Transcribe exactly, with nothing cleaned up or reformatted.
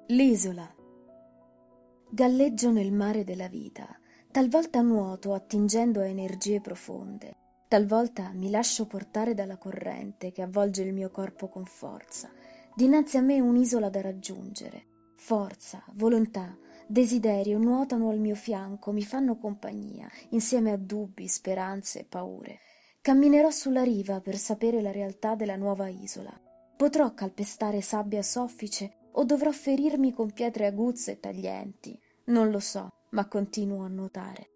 L'isola. Galleggio nel mare della vita, talvolta nuoto attingendo a energie profonde, talvolta mi lascio portare dalla corrente che avvolge il mio corpo con forza. Dinanzi a me un'isola da raggiungere. Forza, volontà, desiderio nuotano al mio fianco, mi fanno compagnia, insieme a dubbi, speranze e paure. Camminerò sulla riva per sapere la realtà della nuova isola. Potrò calpestare sabbia soffice o dovrò ferirmi con pietre aguzze e taglienti? Non lo so, ma continuo a nuotare.